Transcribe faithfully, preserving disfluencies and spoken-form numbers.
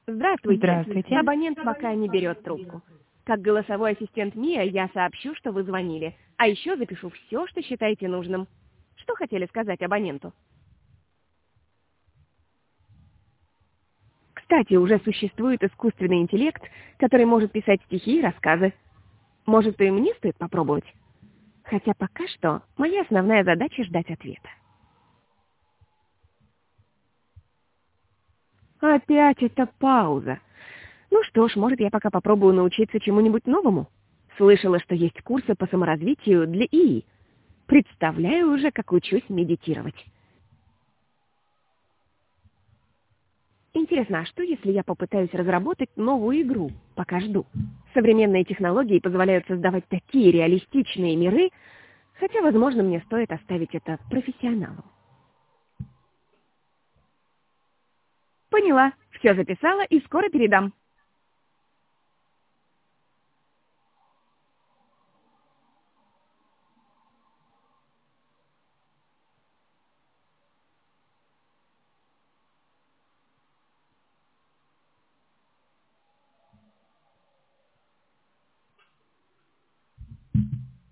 Здравствуйте. Здравствуйте. Абонент пока не берет трубку. Как голосовой ассистент Мия я сообщу, что вы звонили, а еще запишу все, что считаете нужным. Что хотели сказать абоненту? Кстати, уже существует искусственный интеллект, который может писать стихи и рассказы. Может, и мне стоит попробовать? Хотя пока что моя основная задача — ждать ответа. Опять эта пауза. Ну что ж, может, я пока попробую научиться чему-нибудь новому. Слышала, что есть курсы по саморазвитию для ИИ. Представляю уже, как учусь медитировать. Интересно, а что, если я попытаюсь разработать новую игру, пока жду? Современные технологии позволяют создавать такие реалистичные миры, хотя, возможно, мне стоит оставить это профессионалам. Поняла. Все записала и скоро передам.